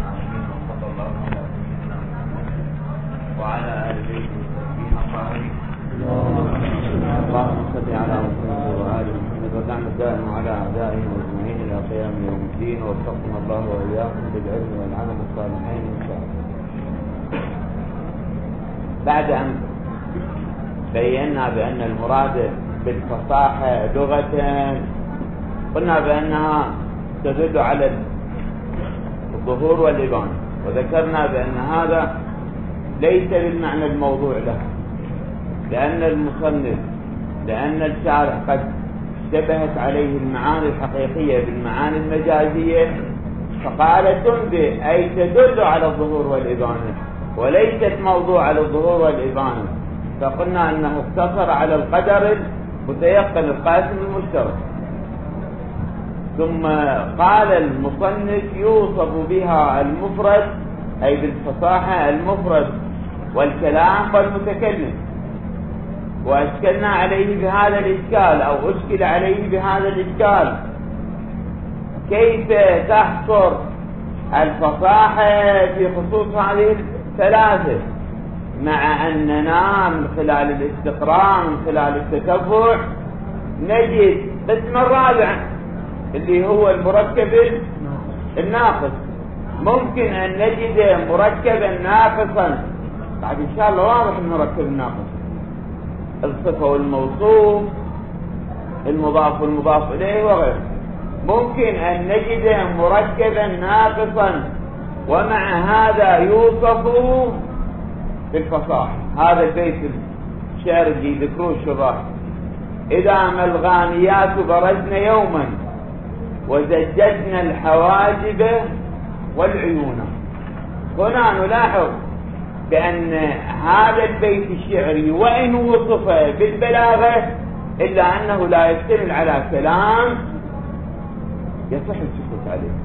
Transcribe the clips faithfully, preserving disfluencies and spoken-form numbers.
العالمين، وصلى الله على سيدنا محمد وعلى آل بيته الطيبين الطاهرين. اللهم صل على محمد وآل محمد ودعنا الدائم على أعدائهم أجمعين إلى قيام يوم الدين، ووفقنا الله وإياكم بالعلم والعمل الصالحين إن شاء الله. بعد أن بينا بأن المراد بالفصاحة لغة قلنا بأنها تدل على الظهور والإبانة، وذكرنا بأن هذا ليس بالمعنى الموضوع له، لأن المصنف لأن الشارع قد اشتبهت عليه المعاني الحقيقية بالمعاني المجازية، فقال تنبئ أي تدل على الظهور والإبانة وليست موضوع على الظهور والإبانة، فقلنا أنه اقتصر على القدر المتيقن القاسم المشترك. ثم قال المصنف يوصف بها المفرد أي بالفصاحة المفرد والكلام والمتكلم، وأشكلنا عليه بهذا الإشكال أو أشكل عليه بهذا الإشكال كيف تحصر الفصاحة في خصوص هذه الثلاثة، مع أننا من خلال الاستقراء من خلال التتبع نجد قسم الرابع اللي هو المركب الناقص. ممكن أن نجد مركبا ناقصا، بعد إن شاء الله واضح المركب الناقص، الصفة والموصوف، المضاف والمضاف إليه وغيره. ممكن أن نجد مركبا ناقصا ومع هذا يوصف بالفصاحة. هذا البيت الشعر اللي ذكروه الشراح: إذا ما الغانيات برزن يوما وزججنا الحواجب والعيون. هنا نلاحظ بأن هذا البيت الشعري وإن وصف بالبلاغة إلا أنه لا يشتمل على كلام يصح السكوت عليه.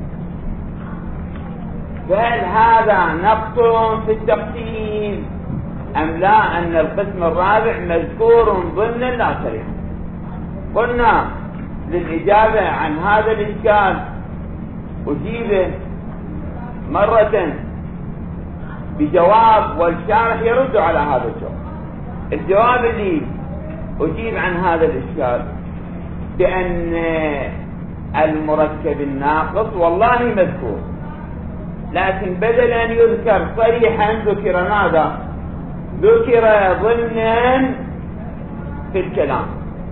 فهل هذا نقص في التقسيم أم لا أن القسم الرابع مذكور ضمن لا صريح؟ قلنا للإجابة عن هذا الإشكال أجيبه مرة بجواب والشارح يرد على هذا الجواب. الجواب اللي أجيب عن هذا الإشكال بأن المركب الناقص والله مذكور، لكن بدل أن يذكر صريحا ذكر ماذا؟ ذكر ضمنا في الكلام،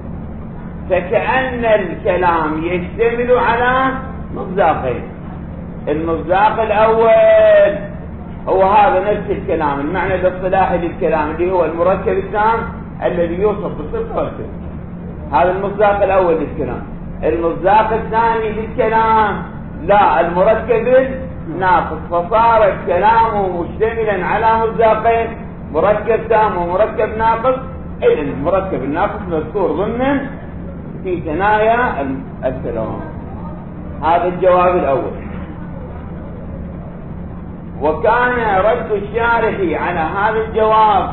فكأن الكلام يشتمل على مصداقين. المصداق الأول هو هذا نفس الكلام، المعنى الاصطلاحي للكلام اللي هو المركب التام الذي يوصف بالصفة والصفة. هذا المصداق الأول للكلام. المصداق الثاني للكلام لا، المركب الناقص، فصار الكلام مشتملا على مصداقين، مركب تام ومركب ناقص. إذن المركب الناقص مذكور ضمن في ثنايا الكلام. هذا الجواب الأول. وكان رد الشارح على هذا الجواب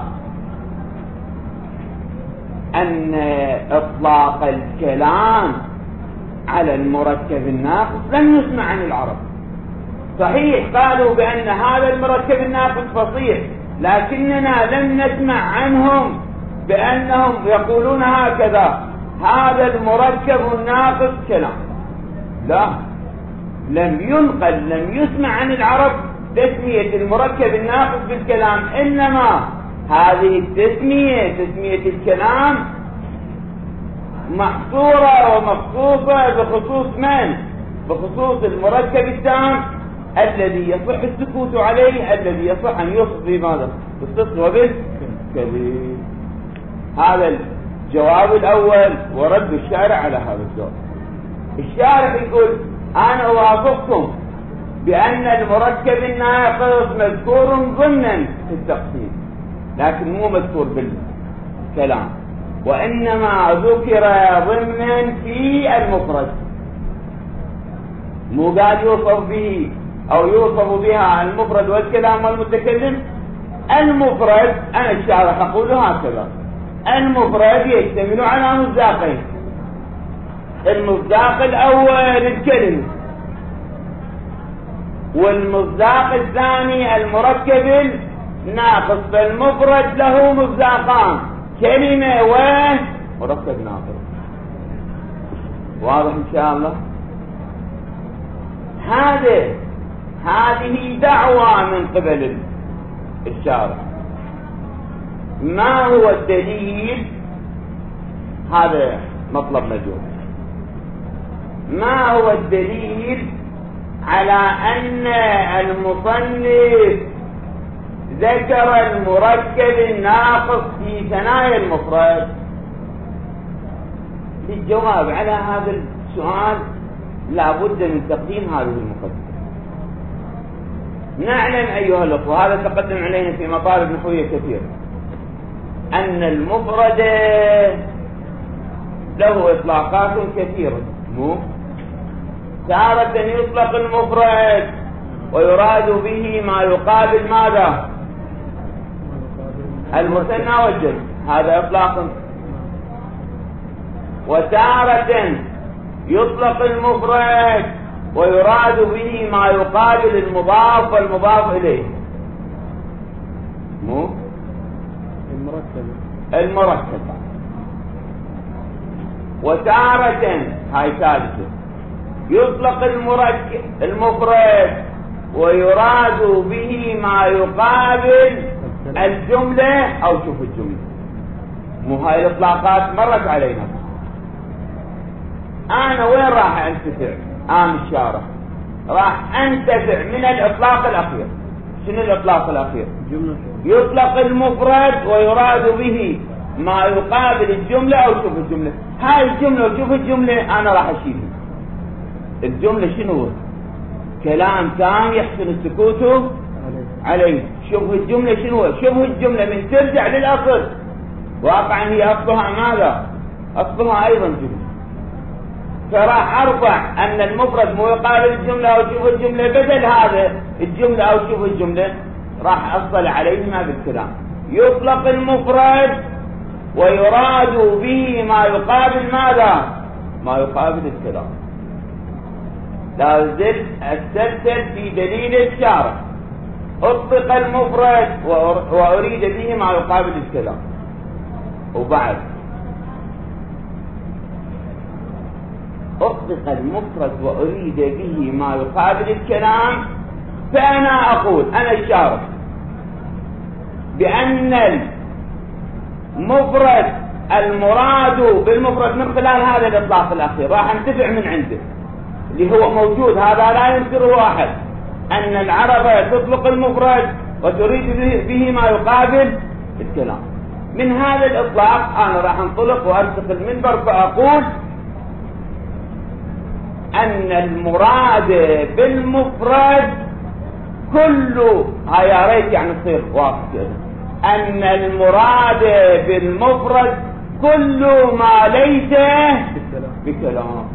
أن إطلاق الكلام على المركب الناقص لم يسمع عن العرب. صحيح قالوا بأن هذا المركب الناقص فصيح، لكننا لم نسمع عنهم بأنهم يقولون هكذا: هذا المركب الناقص كلام. لا، لم ينقل لم يسمع عن العرب تسمية المركب الناقص بالكلام، إنما هذه التسمية تسمية الكلام محصورة ومخصوصة بخصوص من؟ بخصوص المركب التام الذي يصح السكوت عليه، الذي يصح أن يوصف بماذا؟ بالصدق وبالكذب. هذا الجواب الأول ورد الشارع على هذا الجواب. الشارع يقول: أنا أوافقكم بأن المركب الناقص مذكور ضمنا في التقسيم، لكن مو مذكور بالكلام، وإنما ذكر ضمنا في المفرد، مو قال يوصف به أو يوصف بها المفرد والكلام والمتكلم. المفرد أنا الشارح أقول هكذا: المفرد يشتمل على مصداقين. المصداق الأول الكلمة، والمصداق الثاني المركب الناقص، فالمفرد له مصداقان، كلمة ومركب ناقص. واضح ان شاء الله؟ هذه هذه دعوة من قبل الشارع. ما هو الدليل؟ هذا مطلب مجهول. ما هو الدليل على أن المصنف ذكر المركب الناقص في ثنايا المفرد؟ للجواب على هذا السؤال لا بد من تقديم هذه المقدمة. نعلم أيها الأخوة، هذا تقدم علينا في مطالب نحوية كثيرة، أن المفرد له إطلاقات كثيرة. مو تارة يطلق المفرد ويراد به ما يقابل ماذا؟ المثنى والجمع، هذا إطلاق. وتارة يطلق المفرد ويراد به ما يقابل المضاف والمضاف إليه. مو المركب المركب. وتارة هاي ثالثة يطلق المركب المفرد ويراد به ما يقابل الجملة أو شوف الجملة. مو هاي الإطلاقات مرت علينا. أنا وين راح أنتفع؟ أنا الشارع راح أنتفع من الإطلاق الأخير. شنو الإطلاق الأخير؟ جملة. يطلق المفرد ويراد به ما يقابل الجملة أو شوف الجملة. هاي الجملة وشوف الجملة أنا راح أشيلها. الجملة شنو؟ كلام تام يحسن السكوت عليه. شوف الجملة شنو؟ شوف الجملة من ترجع للأصل، واقعا هي أصلها ماذا؟ أصلها أيضا جملة. فراح أرفع أن المفرد مو يقابل الجملة أو شوف الجملة، بدل هذا الجملة أو شوف الجملة راح أصل عليهما بالكلام. يطلق المفرد ويراد به ما يقابل ماذا؟ ما يقابل الكلام. لا زلت أسترسل في دليل الشارع. أطلق المفرد وأريد به ما يقابل الكلام. وبعد أطلق المفرد وأريد به ما يقابل الكلام، فأنا أقول أنا الشارع بأن المفرد المراد بالمفرد من خلال هذا الإطلاق الأخير راح انتفع من عنده اللي هو موجود، هذا لا ينكره أحد، أن العرب تطلق المفرد وتريد به ما يقابل الكلام. من هذا الإطلاق أنا راح انطلق وأرتقي المنبر فأقول أن المراد بالمفرد كله، هاي يا ريت يعني تصير واضح كده، أن المراد بالمفرد كل ما ليس بكلام.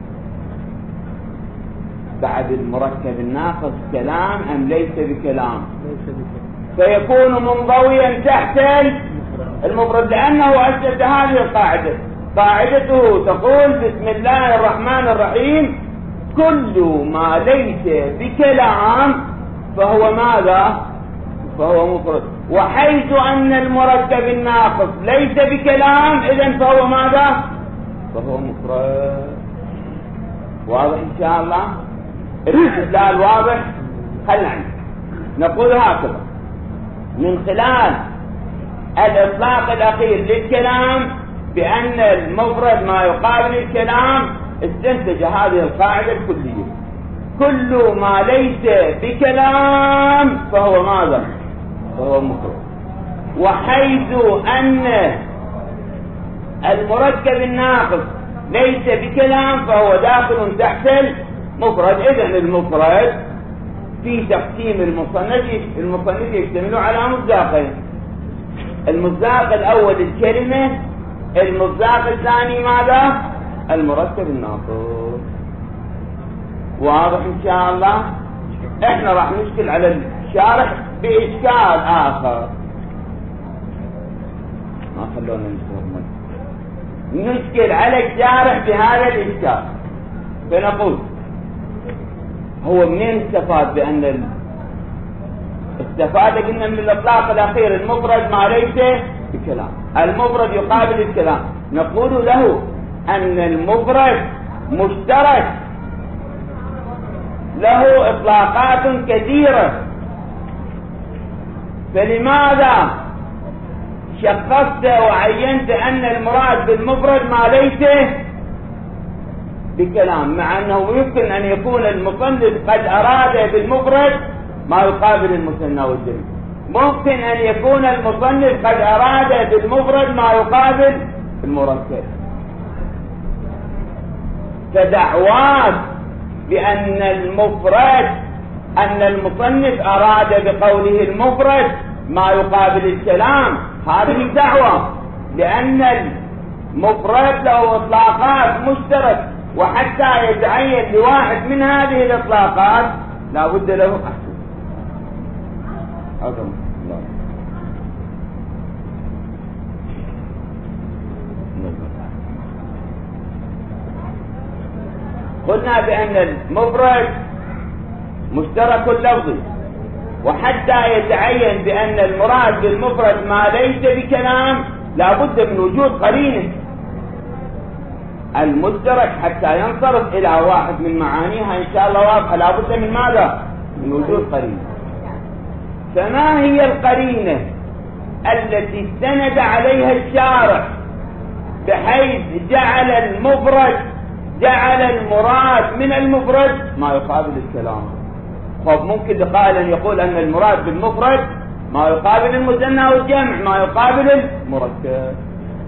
بعد المركب الناقص كلام أم ليس بكلام؟ فيكون منضويا تحت المفرد، لأنه أسس هذه القاعدة. قاعدته تقول بسم الله الرحمن الرحيم كل ما ليس بكلام فهو ماذا؟ فهو مفرد. وحيث أن المركب الناقص ليس بكلام إذن فهو ماذا؟ فهو مفرد. واضح إن شاء الله؟ الاستدلال واضح؟ خلنا نقول هكذا من خلال الإطلاق الأخير للكلام بأن المفرد ما يقابل الكلام، استنتج هذه القاعدة الكلية: كل ما ليس بكلام فهو ماذا؟ فهو مفرد. وحيث أن المركب الناقص ليس بكلام فهو داخل تحت المفرد. إذن المفرد في تقسيم المصنف المصنف يشتمل على مصداقين: المصداق الأول الكلمة، المصداق الثاني ماذا؟ المركب الناقص. واضح إن شاء الله؟ إحنا راح نشكل على الشارح بإشكال آخر، ما خلونا نشكل نشكل على الشارح بهذا الإشكال. فنقول هو منين استفاد بأن ال... استفاد قلنا من الإطلاق الأخير المفرد ما ليس بكلام، المفرد يقابل الكلام. نقول له أن المفرد مشترك له إطلاقات كثيرة، فلماذا شخصت وعينت أن المراد بالمفرد ما ليس بكلام، مع أنه يمكن أن يكون المصنف قد أراد بالمفرد ما يقابل المثنى والجمع، ممكن أن يكون المصنف قد أراد بالمفرد ما يقابل المركب. فدعوات بأن المفرد أن المصنف أراد بقوله المفرد ما يقابل الكلام، هذه دعوة، لأن المفرد له إطلاقات مشترك، وحتى يتعين لواحد من هذه الإطلاقات لا بد له أحسن. أعظم الله. قلنا بأن المفرد مشترك لفظي، وحتى يتعين بأن المراد بالمفرد ما ليس بكلام لا بد من وجود قرينه المشترك حتى ينصرف إلى واحد من معانيها إن شاء الله واضحة. لا بد من ماذا؟ من وجود قرينه. فما هي القرينة التي استند عليها الشارع بحيث جعل المفرد جعل المراد من المفرد ما يقابل الكلام؟ طب ممكن قائلا يقول أن المراد بالمفرد ما يقابل المثنى والجمع، ما يقابل المركب.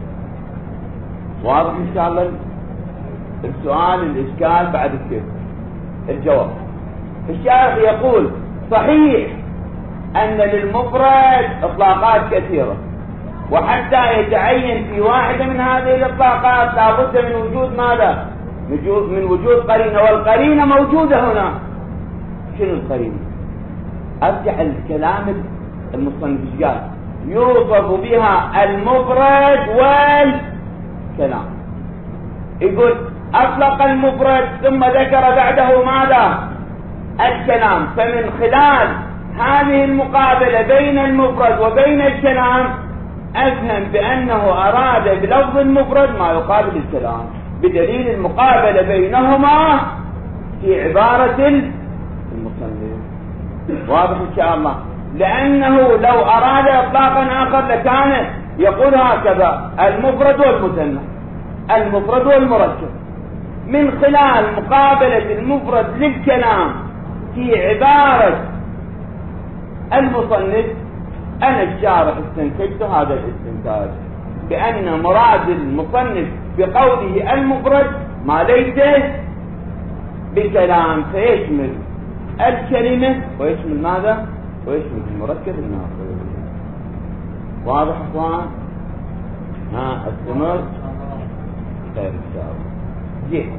واضح إن شاء الله السؤال الإشكال بعد كده الجواب. الشارح يقول صحيح أن للمفرد إطلاقات كثيرة، وحتى يتعين في واحدة من هذه الإطلاقات لابد من وجود ماذا؟ من وجود قرينة، والقرينة موجودة هنا. شنو القرينة؟ أرجع الكلام المصنف قال يوصف بها المفرد والكلام. يقول أطلق المفرد ثم ذكر بعده ماذا؟ الكلام. فمن خلال هذه المقابلة بين المفرد وبين الكلام أفهم بأنه أراد بلفظ المفرد ما يقابل الكلام، بدليل المقابلة بينهما في عبارة المصنف. واضح إن شاء الله؟ لأنه لو أراد إطلاقا آخر لكان يقول هكذا المفرد والمثنى، المفرد والمركب. من خلال مقابلة المفرد للكلام في عبارة المصنف أنا الشارح استنتجت هذا الاستنتاج بأن مراد المصنف بقوله المفرد ما ليس بكلام، فيشمل الكلمة ويشمل ماذا؟ ويشمل المركب الناقص. واضح اخوان؟ ها استمر خير ان شاء الله. جيد.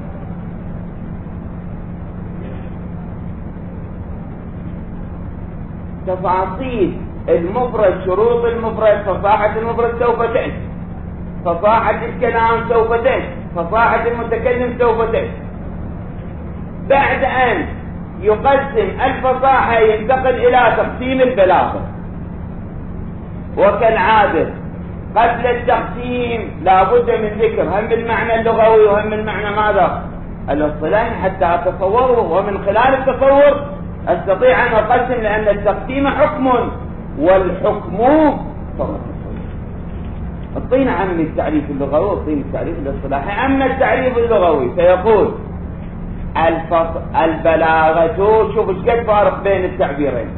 تفاصيل المفرد، شروط المفرد، فصاحة المفرد سوف تأتي، فصاحة الكلام سوف تأتي، فصاحة المتكلم سوف تأتي. بعد أن يقسم الفصاحة ينتقل إلى تقسيم البلاغة. وكالعادة قبل التقسيم لا بد من ذكر هم بالمعنى اللغوي وهم بالمعنى ماذا؟ الاصطلاحي حتى أتصوره، ومن خلال التصور أستطيع أن أقسم، لأن التقسيم حكم والحكم صورة. اعطينا عن التعريف اللغوي واعطينا التعريف الاصطلاحي. أما التعريف اللغوي فيقول البلاغة، شوف ايش قد فارق بين التعبيرين.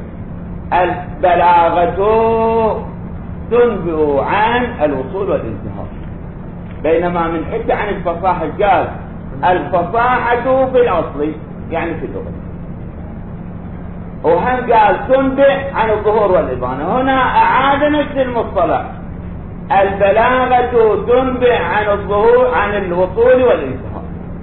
البلاغة تنبئ عن الوصول والانتهاء، بينما من حكى عن الفصاحة قال الفصاحة في الأصل يعني في اللغة، وهم قال تنبئ عن الظهور والإبانة. هنا أعاد نفس المصطلح، البلاغة تنبئ عن الظهور عن الوصول والانتهاء.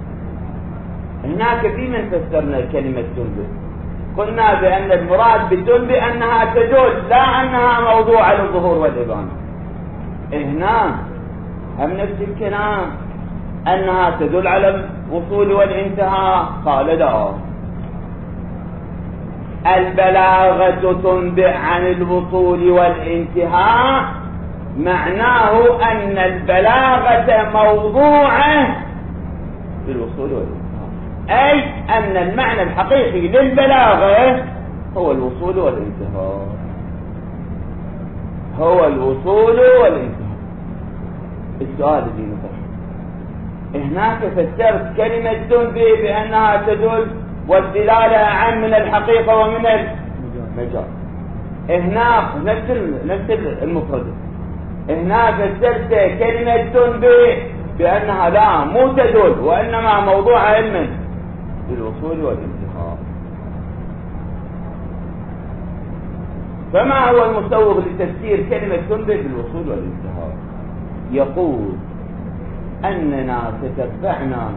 هناك في من فسرنا كلمة تنبئ قلنا بأن المراد بتنبئ أنها تدل، لا أنها موضوع على الظهور والإبانة. هنا هم نفس الكلام، أنها تدل على الوصول والانتهاء. قال لا، البلاغة تنبئ عن الوصول والانتهاء، معناه أن البلاغة موضوعة للوصول والانتهاء، أي أن المعنى الحقيقي للبلاغة هو الوصول والانتهاء، هو الوصول والانتهاء. السؤال الذي نطرحه هناك فسرت كلمة تنبئ بأنها تدل والدلالة أعم من الحقيقة ومن المجاز. هناك نفس نفس المفردة، هناك فسرت كلمة تنبئ بأنها لا مو تدل وإنما موضوع علم للوصول والانتهاء. فما هو المسوغ لتفسير كلمة تنبئ بالوصول والانتهاء؟ يقول أننا تتبعنا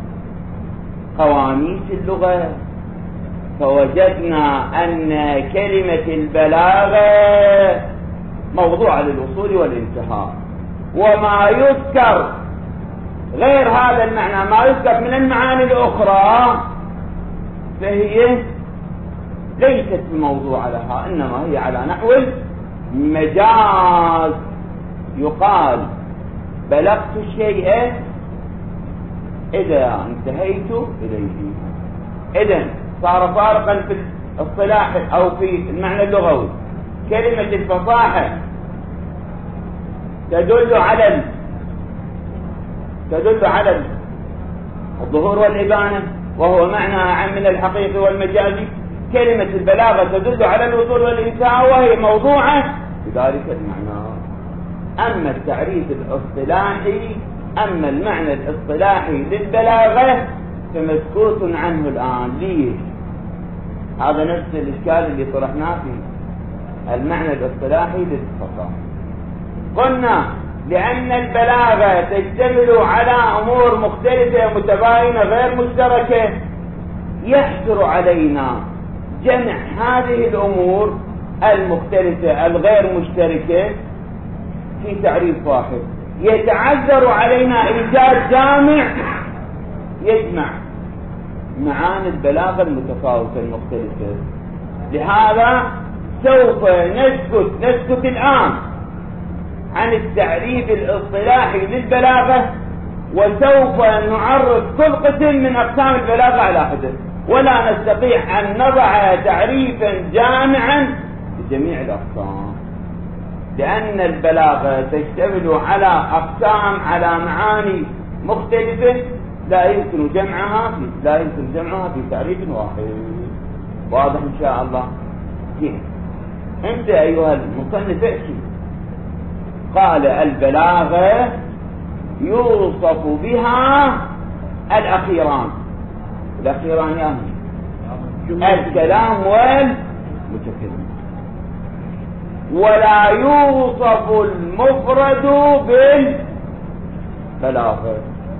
قواميس اللغة فوجدنا أن كلمة البلاغة موضوع للوصول والانتهاء، وما يذكر غير هذا المعنى، ما يذكر من المعاني الأخرى، فهي ليست بموضوع لها، إنما هي على نحو المجاز. يقال بلغت الشيء إذا انتهيت إليه. إذن صار فارقا في الاصطلاح أو في المعنى اللغوي. كلمة الفصاحة تدل على تدل على الظهور والإبانة، وهو معنى أعم من الحقيقي والمجازي. كلمة البلاغة تدل على الوصول والانتهاء، وهي موضوعة بذلك المعنى. أما التعريف الاصطلاحي، أما المعنى الاصطلاحي للبلاغة فمسكوت عنه الآن. ليش؟ هذا نفس الإشكال اللي طرحناه في المعنى الاصطلاحي للفصاحة. قلنا لأن البلاغة تشتمل على أمور مختلفة متباينة غير مشتركة، يحسر علينا جمع هذه الأمور المختلفة الغير مشتركة في تعريف واحد. يتعذر علينا إيجاد جامع يجمع معاني البلاغة المتفاوتة المختلفة. لهذا سوف نسكت نسكت الآن عن التعريف الاصطلاحي للبلاغة، وسوف نعرف كل قسم من أقسام البلاغة على حدة، ولا نستطيع أن نضع تعريفا جامعا لجميع الأقسام، لأن البلاغة تشتمل على أقسام على معاني مختلفة لا يمكن جمعها في لا يمكن جمعها في تعريف واحد. واضح إن شاء الله؟ كيف؟ أنت أيها المصنف احكي. قال البلاغة يوصف بها الأخيران. الأخيران يعني الكلام والمتكلم، ولا يوصف المفرد بالبلاغة.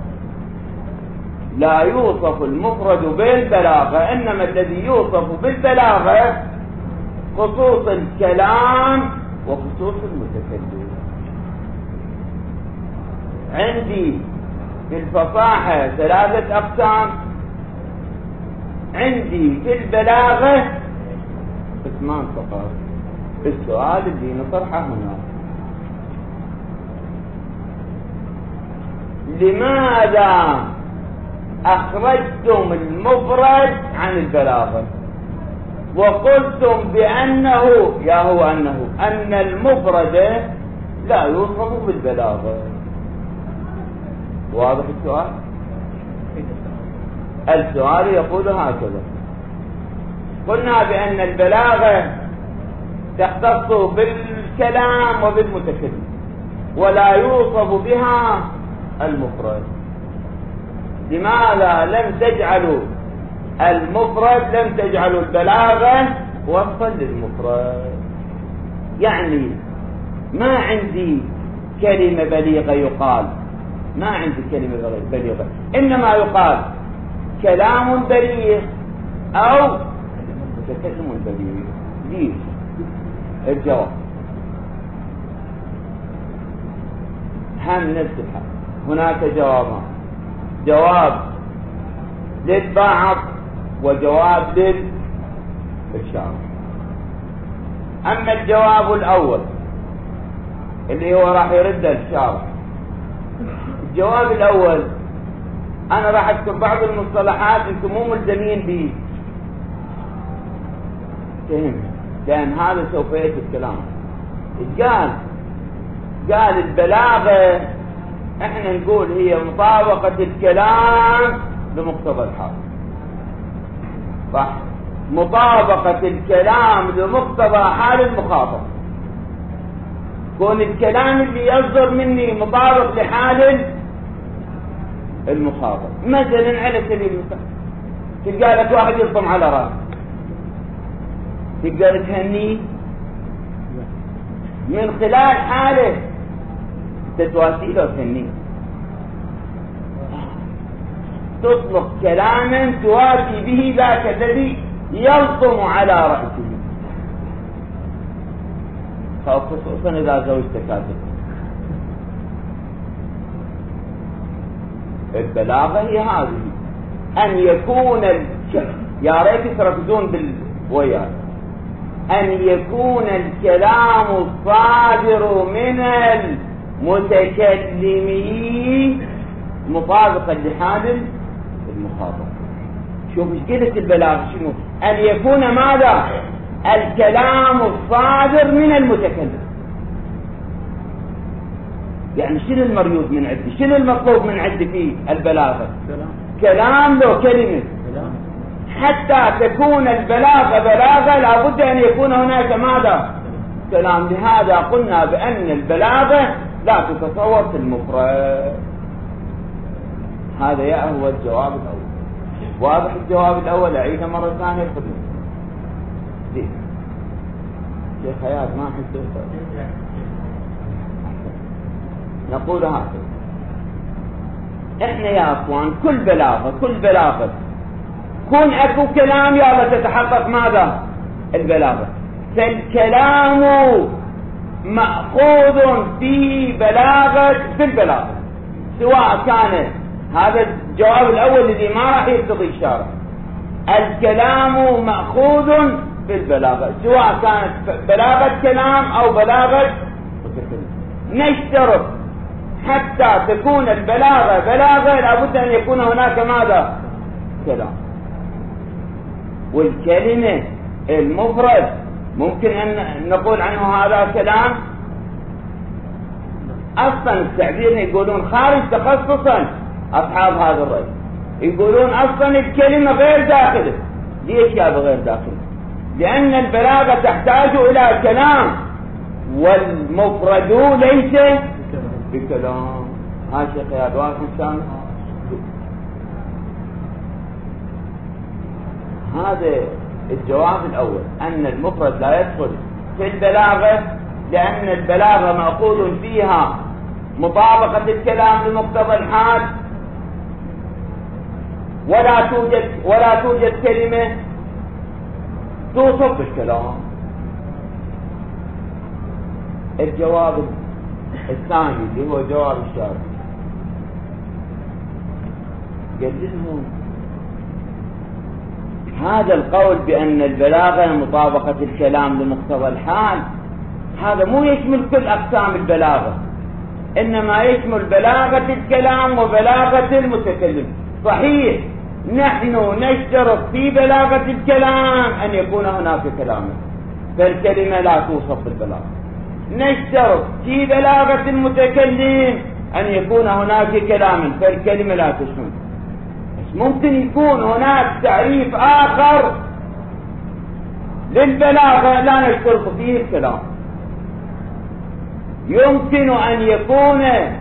لا يوصف المفرد بالبلاغة، إنما الذي يوصف بالبلاغة خصوص الكلام وخصوص المتكلم. عندي في الفصاحة ثلاثة أقسام، عندي في البلاغة قسمان فقط. السؤال اللي نطرحه هنا، لماذا أخرجتم المفرد عن البلاغة وقلتم بأنه يا هو أنه أن المفرد لا يوصف بالبلاغة؟ واضح السؤال؟ السؤال يقول هكذا: قلنا بأن البلاغة تختص بالكلام وبالمتكلم ولا يوصف بها المفرد. لماذا لم تجعلوا المفرد لم تجعلوا البلاغة وصفا للمفرد؟ يعني ما عندي كلمة بليغة يقال، ما عندي كلمة بليغة، إنما يقال كلام بليغ أو متكلم بليغ. ليش؟ الجواب هم نفس الحال. هناك جوابان: جواب للبعض وجواب للبشر. الشارع. أما الجواب الأول اللي هو راح يرد الشارع، الجواب الأول أنا راح أكتب بعض المصطلحات أنتم مو ملزمين به، فهم؟ لأن هذا سوف يأتي الكلام. قال قال البلاغة احنا نقول هي مطابقة الكلام لمقتضى الحال، صح؟ مطابقة الكلام لمقتضى حال المخاطب، كون الكلام اللي يصدر مني مطابق لحال المخاطب. مثلا على سبيل المثال تلقى لك واحد يلطم على راسه، تقدر تهنيه من خلال حاله، تتواسي له تهنيه، تطلق كلاما تواسي به ذاك الذي يلطم على رأسه، خصوصا إذا زوجتك كاتب. البلاغة هي هذه، أن يكون الكلام، يا ريت تركزون بالوياء، أن يكون الكلام الصادر من المتكلم مطابقا لحال المخاطب. شوف ايش قلت البلاغة شنو؟ أن يكون ماذا؟ الكلام الصادر من المتكلم. يعني شنو المريود من عندي؟ شنو المطلوب من عندي في البلاغة؟ كلام لو كلمة. حتى تكون البلاغة بلاغة لابد أن يكون هناك ماذا؟ كلام. لهذا قلنا بأن البلاغة لا تتصور في المفرد. هذا يا هو الجواب الأول. واضح الجواب الأول؟ أعيده مرة ثانية خذوا. زين شيخ حياة ما أحس نقول هكذا. احنا يا اخوان كل بلاغة كل بلاغة كون اكو كلام يلا تتحقق ماذا؟ البلاغة. فالكلام مأخوذ في بلاغة في البلاغة، سواء كان هذا الجواب الأول الذي ما راح يرتضي الشارع. الكلام مأخوذ في البلاغة، سواء كانت بلاغة كلام أو بلاغة نشترط حتى تكون البلاغة بلاغة لابد أن يكون هناك ماذا؟ كلام. والكلمة المفرد ممكن أن نقول عنه هذا كلام. أصلا التعبير يقولون خارج تخصصا أصحاب هذا الرأي، يقولون أصلا الكلمة غير داخله. ليش يا غير داخله؟ لأن البلاغة تحتاج إلى كلام والمفرد ليس بكلام. ها شيخ يا دوار حسان، هذا الجواب الأول، أن المفرد لا يدخل في البلاغة لأن البلاغة مأخوذ فيها مطابقة الكلام لمقتضى الحال، ولا توجد ولا توجد كلمة توصف بالكلام. الجواب الثاني اللي هو جواب الشارع قال لهم هذا القول بأن البلاغة مطابقة الكلام لمقتضى الحال هذا مو يشمل كل أقسام البلاغة، إنما يشمل بلاغة الكلام وبلاغة المتكلم. صحيح نحن نشترط في بلاغة الكلام أن يكون هناك كلام، فالكلمة لا توصف بالبلاغة. نشترط في بلاغة المتكلم أن يكون هناك كلام، فالكلمة لا تشمل. ممكن يكون هناك تعريف آخر للبلاغة لا نشترط فيه الكلام. يمكن أن يكون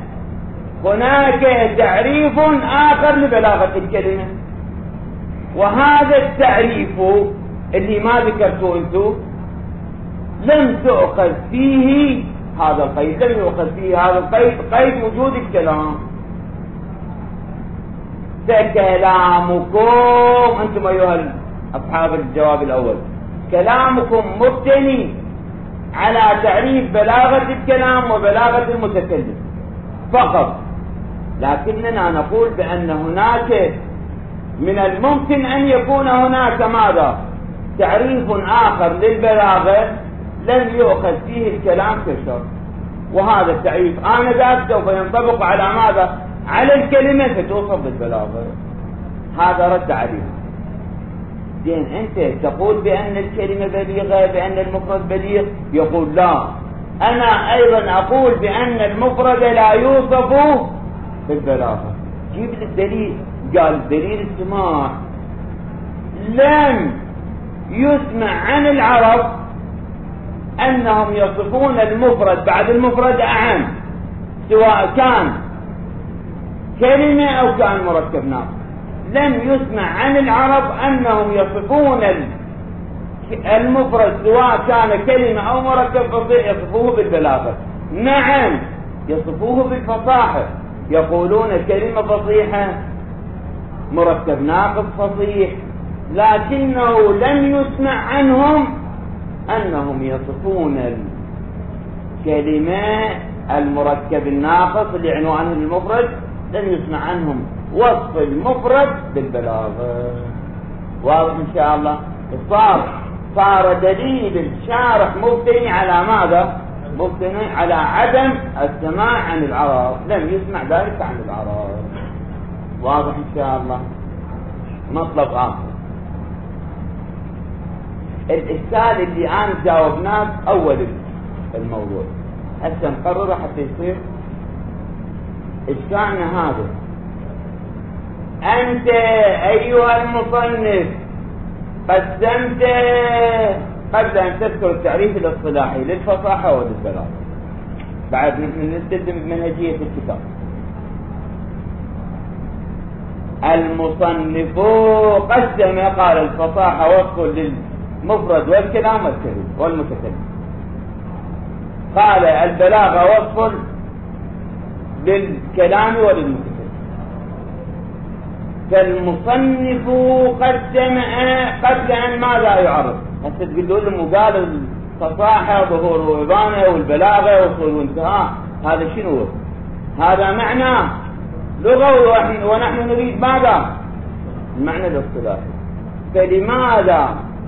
هناك تعريف آخر لبلاغة الكلمة، وهذا التعريف اللي ما ذكرته أنتم لم تؤخذ فيه هذا القيد، لم يؤخذ فيه هذا القيد، قيد وجود الكلام. فكلامكم أنتم أيها أصحاب الجواب الأول، كلامكم مبتني على تعريف بلاغة الكلام وبلاغة المتكلم فقط، لكننا نقول بأن هناك من الممكن أن يكون هناك ماذا؟ تعريف آخر للبلاغة لم يؤخذ فيه الكلام كشرط، وهذا التعريف آنذاك سوف ينطبق على ماذا؟ على الكلمة فتوصف بالبلاغة. هذا رد عليه. زين أنت تقول بأن الكلمة بليغة، بأن المفرد بليغ، يقول لا، أنا أيضا أقول بأن المفرد لا يوصف بالبلاغة. جيب لي الدليل. قال دليل السماع لم يسمع عن العرب أنهم يصفون المفرد بعد المفرد أعم، سواء كان كلمة أو كان مركب ناقص. لم يسمع عن العرب أنهم يصفون المفرد سواء كان كلمة أو مركب فصيح يصفوه بالبلاغة. نعم يصفوه بالفصاحة، يقولون كلمة فصيحة، مركب ناقص فصيح، لكنه لم يسمع عنهم أنهم يصفون الكلمة المركب الناقص اللي عنوانه المفرد، لم يسمع عنهم وصف المفرد بالبلاغة. واضح إن شاء الله؟ صار صار دليل الشارح مبتني على ماذا؟ مبتني على عدم السماع عن العرب، لم يسمع ذلك عن العرب. واضح إن شاء الله؟ مطلب آخر، الإشكال اللي أنا جاوبناه أول الموضوع هسه نقرره حتى يصير إشكالنا هذا. أنت أيها المصنف قدمت قبل أن تذكر التعريف الاصطلاحي للفصاحة وللبلاغة، بعد نستلزم بمنهجية الكتاب. المصنف قسم قال الفصاحة وصف للمفرد والكلام والكلم والمتكلم، قال البلاغة وصف للكلام وللمتكلم. فالمصنف قدم قبل أن ماذا يعرف؟ هسه تقول لهم قال الفصاحة ظهور وإبانة والبلاغة وصول وانتهاء، هذا شنو؟ هذا معنى لغوي ونحن نريد ماذا؟ المعنى الاصطلاحي. فلماذا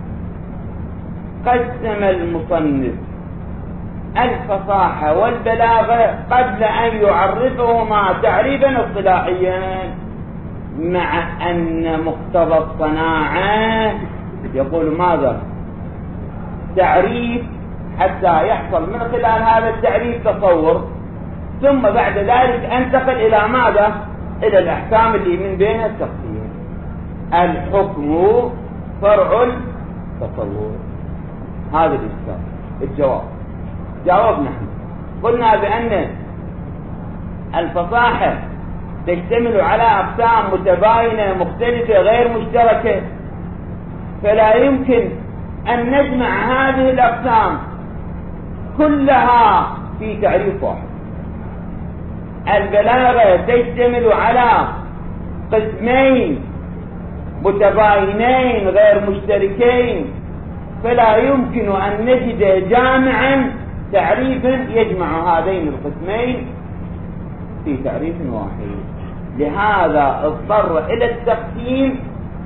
قسم المصنف الفصاحة والبلاغة قبل أن يعرفهما تعريفا اصطلاحيا، مع أن مقتضى الصناعة يقول ماذا؟ تعريف، حتى يحصل من خلال هذا التعريف تصور، ثم بعد ذلك انتقل إلى ماذا؟ إلى الأحكام اللي من بينها التقسيم. الحكم فرع التصور. هذا الإشكال. الجواب جاوبنا نحن قلنا بأن الفصاحة تشتمل على أقسام متباينة مختلفة غير مشتركة، فلا يمكن أن نجمع هذه الأقسام كلها في تعريف واحد. البلاغة تشتمل على قسمين متباينين غير مشتركين، فلا يمكن أن نجد جامعا تعريفا يجمع هذين القسمين في تعريف واحد. لهذا اضطر إلى التقسيم،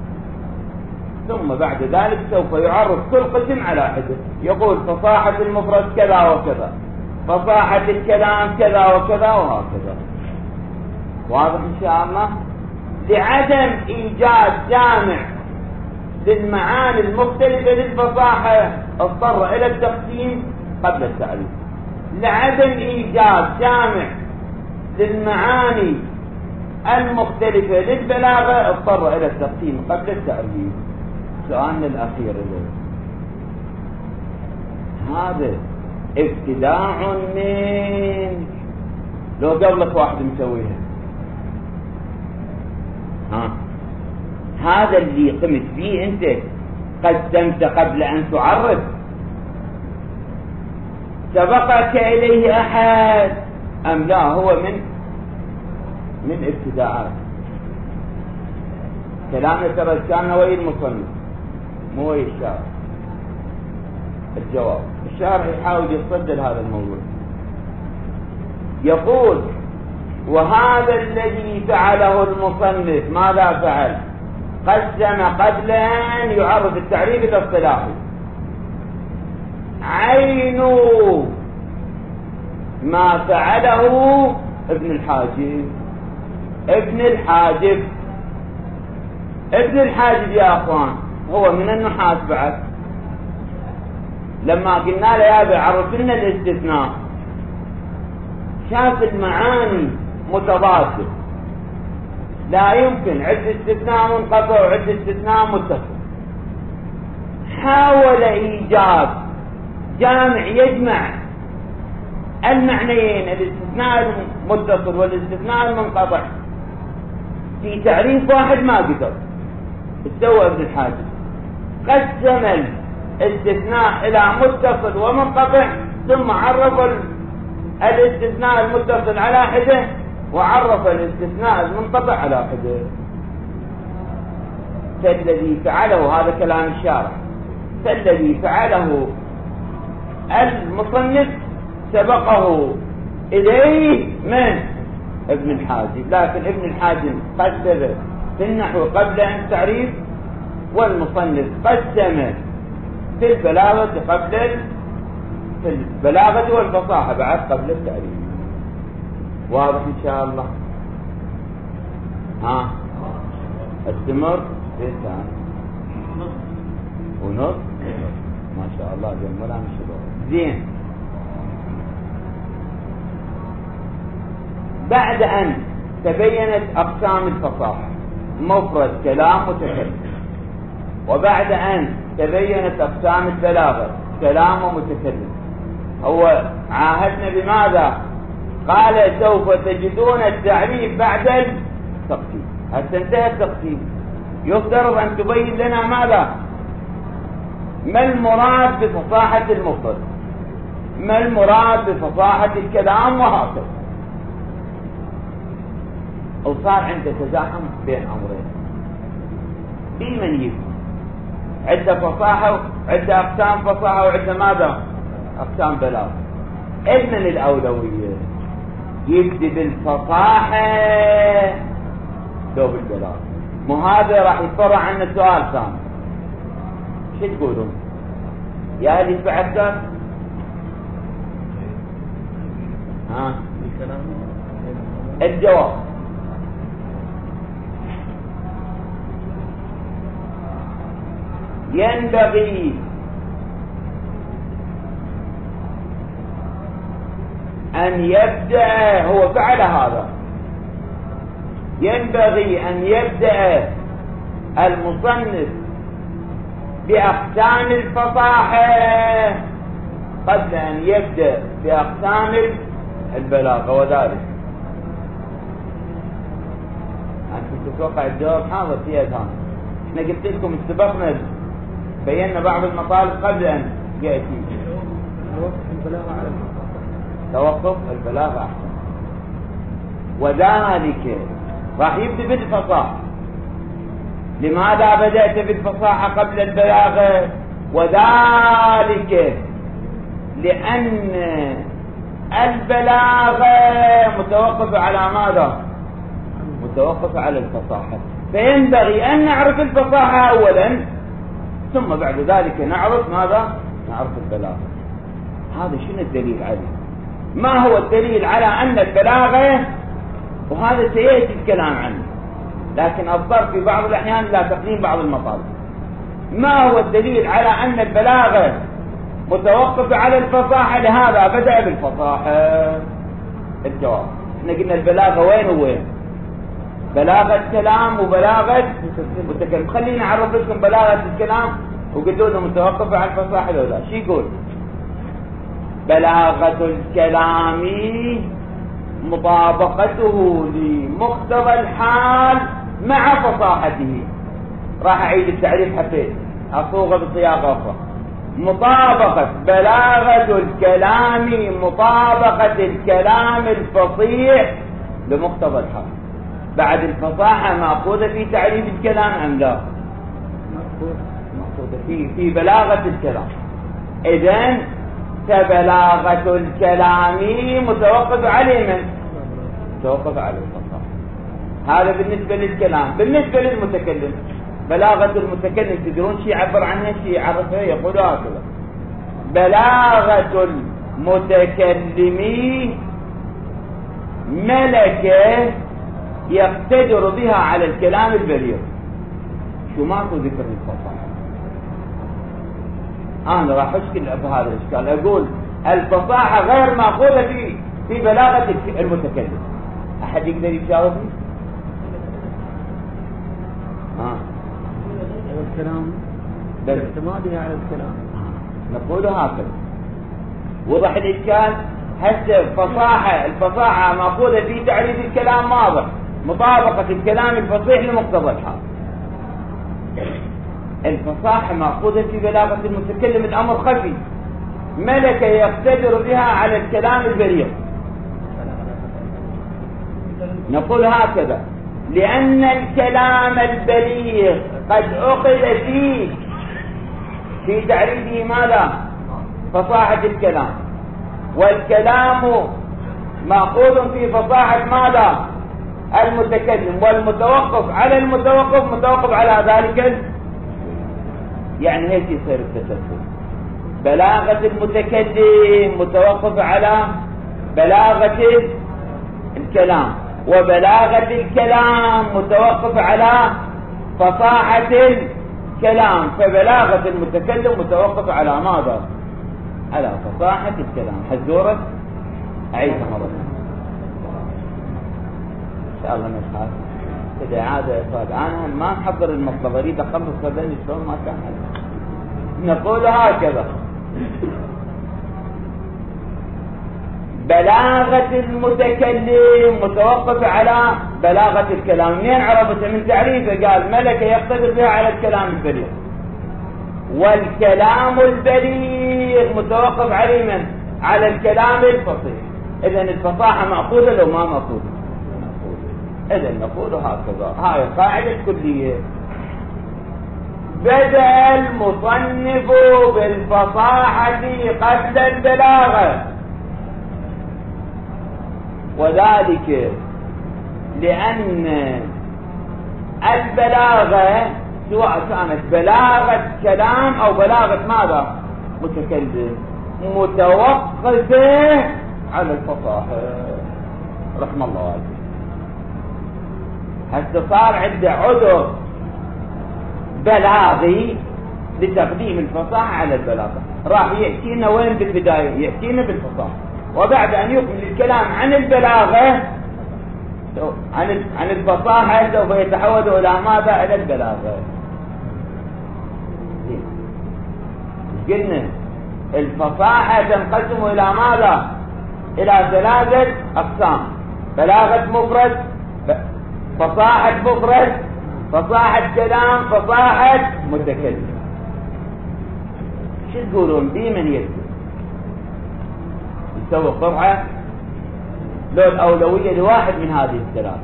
ثم بعد ذلك سوف يعرف كل قسم على حدة. يقول فصاحة المفرد كذا وكذا، فصاحة الكلام كذا وكذا وهكذا. واضح إن شاء الله؟ لعدم إيجاد جامع للمعاني المختلفة للفصاحة اضطر إلى التقسيم قبل التعريف. لعدم إيجاد جامع للمعاني المختلفة للبلاغة اضطر إلى التقسيم قبل التعريف. سؤالنا الأخير له. هذا ابتداع من لو قبلك واحد مسويها، ها هذا اللي قمت فيه أنت قدمت قبل أن تعرف، سبقك إليه أحد أم لا؟ هو من من ابتداعات كلامنا ترى كان وين المصنف مو وين الشارع. الجواب الشارع يحاول يصدر هذا الموضوع، يقول وهذا الذي فعله المصنف ماذا فعل؟ قسم قبل أن يعرف التعريف الاصطلاحي. عين ما فعله ابن الحاجب. ابن الحاجب ابن الحاجب يا أخوان هو من النحاس بعد. لما قلنا له يا أبي عرف لنا الاستثناء شاف المعاني متضادة، لا يمكن عد استثناء منقطع وعد استثناء متصل. حاول إيجاد جامع يجمع المعنيين الاستثناء المتصل والاستثناء المنقطع في تعريف واحد، ما قدر. استوى ابن الحاجب قسم الاستثناء إلى متصل ومنقطع، ثم عرف الاستثناء المتصل على حده وعرف الاستثناء المنقطع على حده. فالذي فعله، هذا كلام الشارع، فالذي فعله المصنف سبقه إليه من ابن الحاجب، لكن ابن الحاجب قدر في النحو قبل أن التعريف، والمصنف قسم في البلاغة قبل في البلاغة والفصاحة بعد قبل التعريف. واضح إن شاء الله؟ ها استمر في الثاني ونص ما شاء الله جملا مشروع زين. بعد أن تبينت أقسام الفصاحة مفرد كلام متكلم، وبعد أن تبينت أقسام البلاغة كلام ومتكلم، هو عاهدنا بماذا؟ قال سوف تجدون التعريف بعد التقسيم. هل انتهى التقسيم؟ يفترض أن تبين لنا ماذا؟ ما المراد بفصاحة المفرد، ما المراد بفصاحة الكلام، وهكذا. وصار عنده تزاحم بين أمرين. بمن يبدأ؟ عدة فصاحة، عدة أقسام فصاحة، وعدة ماذا؟ أقسام بلاغة. إذن الأولوية يبدأ بالفصاحة لو بالبلاغة. مو هذا راح يطرح عنا سؤال ثاني. شو تقولون؟ يا اللي بعدك؟ ها؟ الجواب ينبغي أن يبدأ، هو فعل هذا، ينبغي أن يبدأ المصنف بأقسام الفصاحة قبل أن يبدأ بأقسام البلاغة. وذلك أنت تتوقع الجواب حاضر في أذهان. احنا قلت لكم استبقنا بينا بعض المطالب قبل أن يأتي توقف البلاغة على توقف البلاغة أحسن. وذلك راح يبدأ بالفصاحة. لماذا بدأت بالفصاحة قبل البلاغة؟ وذلك لأن البلاغة متوقفة على ماذا؟ متوقفة على الفصاحة، فينبغي أن نعرف الفصاحة أولا، ثم بعد ذلك نعرف ماذا؟ نعرف البلاغة. هذا شنو الدليل عليه؟ ما هو الدليل على أن البلاغة، وهذا سيأتي الكلام عنه، لكن أضطر في بعض الأحيان لا تقديم بعض المطالب. ما هو الدليل على أن البلاغة متوقفة على الفصاحة؟ لهذا بدأ بالفصاحة. الجواب احنا قلنا البلاغة وين وين؟ بلاغة كلام وبلاغة متكلم. خلينا نعرف لكم بلاغة الكلام وقلوا له متوقفة على الفصاحة ولا لا. شو يقول؟ بلاغة الكلام مطابقته لمقتضى الحال مع فصاحته. راح أعيد التعريف حتى أصوغه بصياغة أخرى. مطابقة بلاغة الكلام مطابقة الكلام الفصيح لمقتضى الحال. بعد الفصاحة مأخوذة في تعريف الكلام أم لا؟ مأخوذة في في بلاغة الكلام. إذن فبلاغة الكلام متوقف عليه من؟ متوقف على الفصاحة. هذا بالنسبة للكلام. بالنسبة للمتكلم بلاغة المتكلم تدرون شيء يعبر عنها شيء يعرفها؟ يقول هكذا: بلاغة المتكلم ملكة يقتدر بها على الكلام البليغ. شو ماكو ذكر الفصاحة. أنا راح أشكل بهذا الإشكال، أقول الفصاحة غير مأخوذة في في بلاغة المتكلم. أحد يقدر يجاوبني؟ آه. الكلام باعتمادها على الكلام. نقول هكذا. وضح الإشكال؟ هسه فصاحة الفصاحة مأخوذة في تعريف الكلام واضح، مطابقة الكلام الفصيح لمقتضى الحال. الفصاحة مأخوذة في بلاغة المتكلم الأمر خفي، ملكة يقتدر بها على الكلام البليغ. نقول هكذا: لأن الكلام البليغ قد أخذ فيه في تعريفه ماذا؟ فصاحة الكلام، والكلام مأخوذ في فصاحة ماذا؟ المتكلم، والمتوقف على المتوقف متوقف على ذلك. يعني هيك يصير التسلسل: بلاغة المتكلم متوقف على بلاغة الكلام، وبلاغة الكلام متوقف على فصاحة الكلام، فبلاغة المتكلم متوقف على ماذا؟ على فصاحة الكلام. حزورة أعيدها مرة إن شاء الله نشهد كده عادة إفادة. أنا ما نحضر المطلب، أريد أخلص هذين شلون ما كان. نقول هكذا: بلاغة المتكلم متوقف على بلاغة الكلام. منين عرفت؟ من تعريفه، قال ملكة يقتدر بها على الكلام البليغ، والكلام البليغ متوقف عليه من؟ على الكلام الفصيح. إذن الفصاحة مأخوذة لو ما مأخوذة؟ إذن نقول هكذا. هاي القاعدة الكلية. بدأ المصنف بالفصاحة قبل البلاغة، وذلك لأن البلاغة سواء كانت بلاغة كلام أو بلاغة ماذا؟ متكلم، متوقفة على الفصاحة. رحم الله عليك. هسه صار عنده عذر بلاغي لتقديم الفصاحة على البلاغة. راح يحكينا وين بالبداية؟ يحكينا بالفصاحة، وبعد أن يكمل الكلام عن البلاغة عن عن الفصاحة سوف يتحول إلى ماذا؟ إلى البلاغة. قلنا الفصاحة تنقسم إلى ماذا؟ إلى ثلاثة أقسام: بلاغة مفرد، فصاحة مفرد، فصاحة كلام، فصاحة متكلم. شو تقولون بي من يكتب؟ يسوي قرعة لو الأولوية لواحد من هذه الثلاث.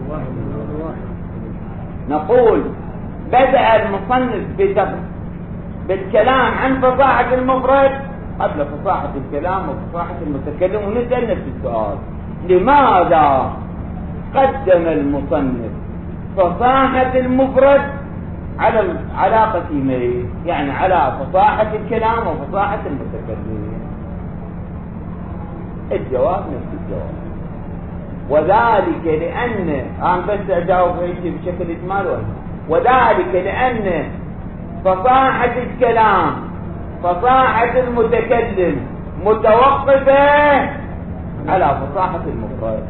نقول بدأ المصنف بالكلام عن فصاحة المفرد قبل فصاحة الكلام وفصاحة المتكلم، ونسأل نفس السؤال: لماذا قدم المصنف فصاحة المفرد على على قسمين؟ يعني على فصاحة الكلام وفصاحة المتكلم. الجواب نفس الجواب، وذلك لأن أنا بس أجاوب هيك بشكل إجمالي، وذلك لأن فصاحة الكلام فصاحة المتكلم متوقفة على فصاحة المفرد،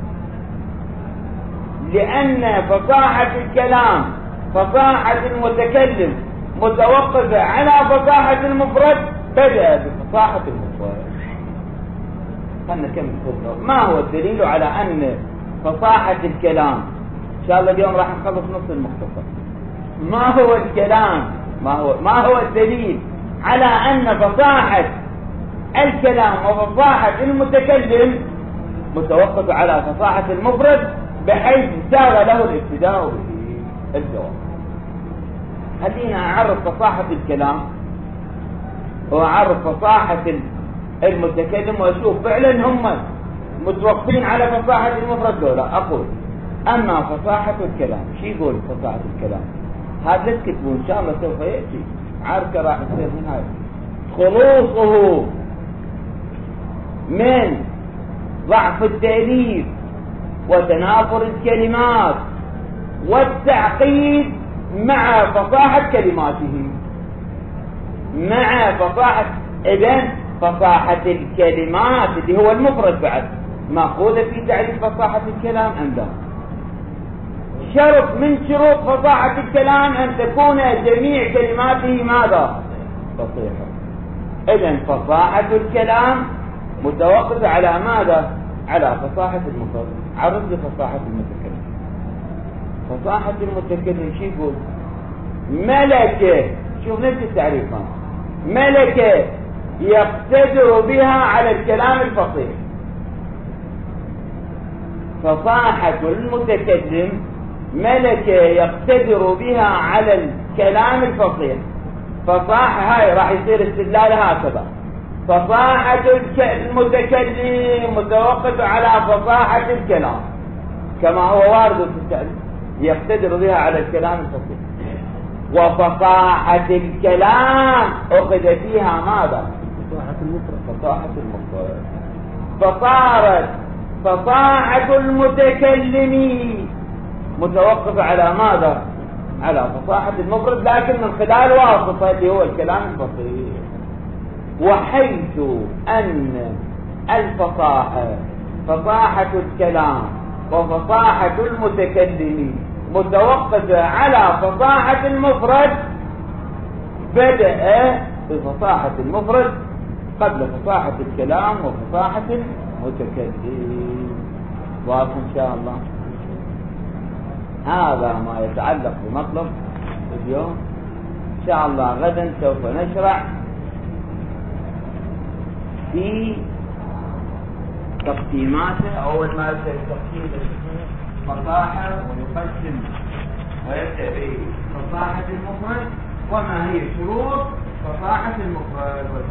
لأن فصاحة الكلام فصاحة المتكلم متوقفة على فصاحة المفرد بدأ بفصاحة المفرد. خلنا نكمل. ما هو الدليل على أن فصاحة الكلام؟ إن شاء الله اليوم راح نخلص نص المختصر. ما هو الكلام؟ ما هو ما هو الدليل على أن فصاحة الكلام وفصاحة المتكلم متوقفة على فصاحة المفرد بحيث سار له الابتداء به؟ الجواب: خلينا أعرف فصاحة الكلام وأعرف فصاحة المتكلم وأشوف فعلا هم متوقفين على فصاحة المفرد ولا. أقول: أما فصاحة الكلام، شو يقول فصاحة الكلام؟ هذا لا تكتبون إن شاء الله سوف يأتي عركة راح تصير من هذا. خلوصه من ضعف التأليف وتنافر الكلمات والتعقيد مع فصاحة كلماته، مع فصاحة إذن فصاحة الكلمات اللي هو المفرد بعد مأخوذة في تعريف فصاحة الكلام أم لا؟ شرط من شروط فصاحة الكلام أن تكون جميع كلماته ماذا؟ فصيحة. إذن فصاحة الكلام متوقف على ماذا؟ على فصاحة المفرد. عرض لي فصاحة المتكلم. فصاحة المتكلم شو يقول؟ ملكة، شوف نفس التعريف، ملكة يقتدر بها على الكلام الفصيح. فصاحة المتكلم ملكة يقتدر بها على الكلام الفصيح. فصاحة هاي راح يصير استدلال هكذا: فصاحة المتكلم متوقف على فصاحة الكلام كما هو وارد في التعريف، يقتدر بها على الكلام الفصيح. وفصاحة الكلام أخذ فيها ماذا؟ فصاحة المفرد. فصاحة المفرد. فصارت فصاحة المتكلم متوقفة على ماذا؟ على فصاحة المفرد، لكن من خلال واسطة اللي هو الكلام الفصيح. وحيث أن الفصاحة فصاحة الكلام وفصاحة المتكلم متوقفة على فصاحة المفرد، بدأ بفصاحة المفرد قبل فصاحة الكلام وفصاحة المتكلم. واضح إن شاء الله؟ هذا ما يتعلق بمطلب اليوم. إن شاء الله غدا سوف نشرع في تقسيماته. أول ما يبدأ تقسيم الفصاحة ويقسم ويبدأ بفصاحة المفرد وما هي شروط فصاحة المفرد.